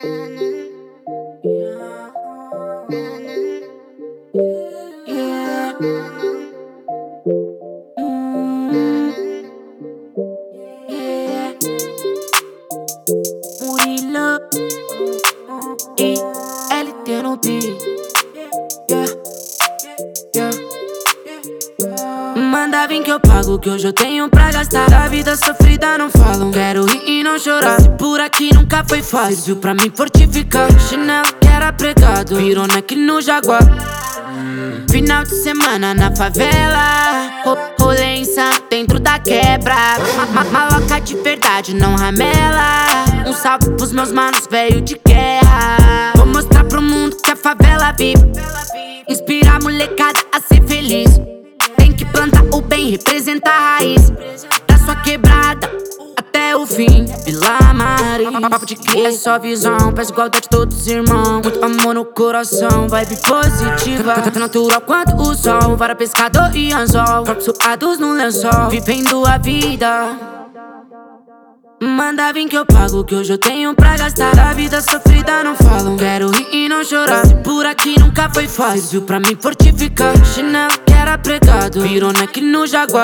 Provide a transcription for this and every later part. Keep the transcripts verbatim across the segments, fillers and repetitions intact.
Murilo e L T no beat. Yeah, yeah. Manda vir que eu pago, que hoje eu tenho pra gastar. Da vida sofrida não falam, quero rir e não chorar. Se por aqui nunca foi fácil, serviu pra me fortificar. Chinelo que era pregado, virou neck no Jaguar. Final de semana na favela, rolê insano dentro da quebra. Ma Maloca de verdade, não ramela. Um salve pros meus manos velho de guerra. Vou mostrar pro mundo que a favela vive, inspirar a molecada a ser feliz. Tem que plantar o bem, representar a raiz da sua quebrada até o fim. Vila Maria, papo de cria é só visão. Peço igualdade de todos os irmãos, muito amor no coração, vibe positiva, tanto natural quanto o sol. Vara, pescador e anzol, corpos suados no lençol, vivendo a vida. Manda vir que eu pago, que hoje eu tenho pra gastar. Da vida sofrida não falam, quero rir e não chorar. Se por aqui nunca foi fácil, serviu pra me fortificar. Chinelo que era pregado, virou neck no Jaguar.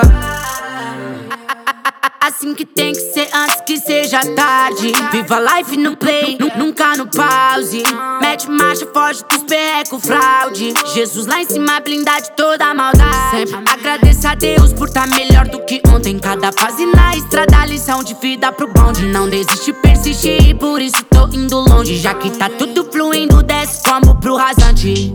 Assim que tem que ser antes que seja tarde. Viva life no play, nunca no pause. Mete marcha, foge dos perrecos, fraude. Jesus lá em cima, blindade toda a maldade. Sempre agradeça a Deus por tá melhor do que ontem. Cada fase na estrada, lição de vida pro bonde. Não desiste, persiste, por isso tô indo longe. Já que tá tudo fluindo, desce como pro rasante.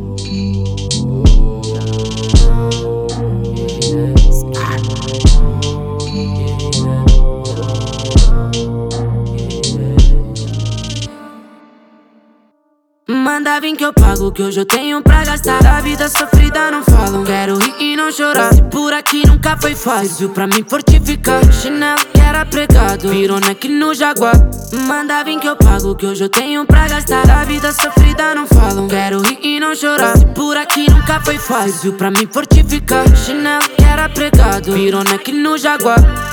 Manda vir que eu pago, que hoje eu tenho pra gastar. Da vida sofrida não falam, quero rir e não chorar. Se por aqui nunca foi fácil, serviu pra me fortificar. Chinelo que era pregado, virou neck no Jaguar. Manda vir que eu pago, que hoje eu tenho pra gastar. Da vida sofrida não falam, quero rir e não chorar. Se por aqui nunca foi fácil, serviu pra me fortificar. Chinelo que era pregado, virou neck no Jaguar.